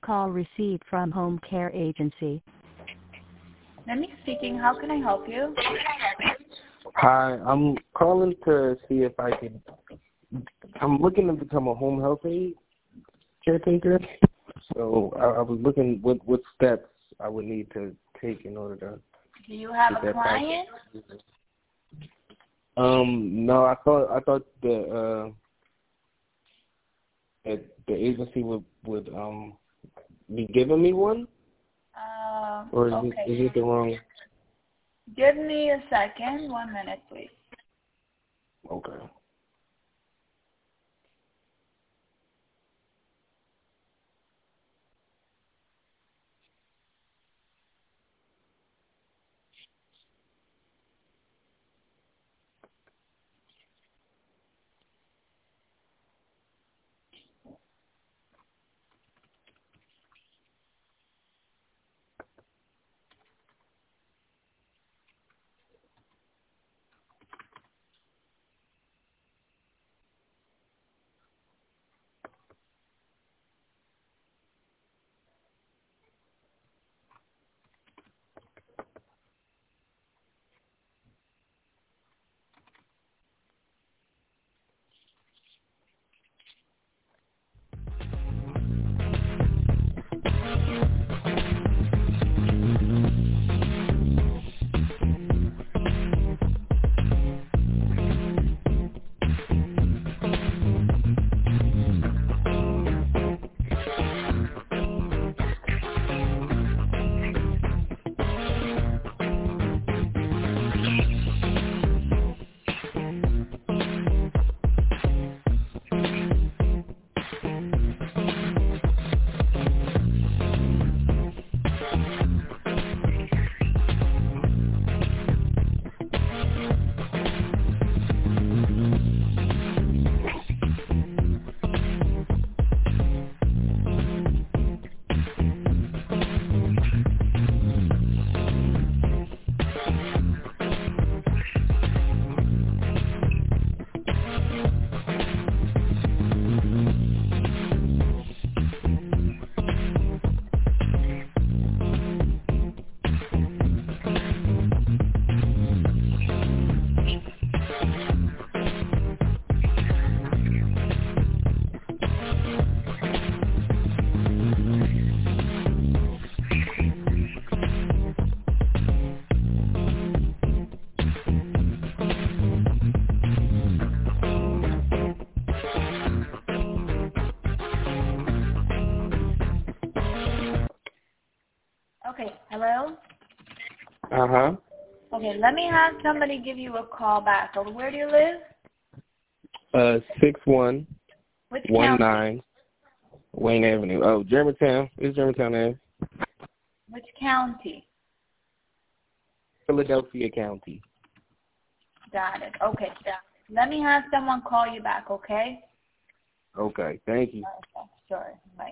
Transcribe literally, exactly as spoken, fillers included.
Call received from Home Care Agency. Nemi speaking. How can I help you? Hi, I'm calling to see if I can. I'm looking to become a home health aide caretaker. So I, I was looking what what steps I would need to take in order to. Do you have a client? Process. Um, no, I thought I thought the uh, that the agency would would um be giving me one. Uh, or is okay. it is it the wrong? Give me a second. One minute, please. Okay. Okay. Hello. Uh huh. Okay. Let me have somebody give you a call back. So where do you live? Uh, six one Which one county? nine Wayne Avenue. Oh, Germantown. It's Germantown Ave. Which county? Philadelphia County. Got it. Okay. Let me have someone call you back. Okay. Okay. Thank you. Okay. Sure. Bye.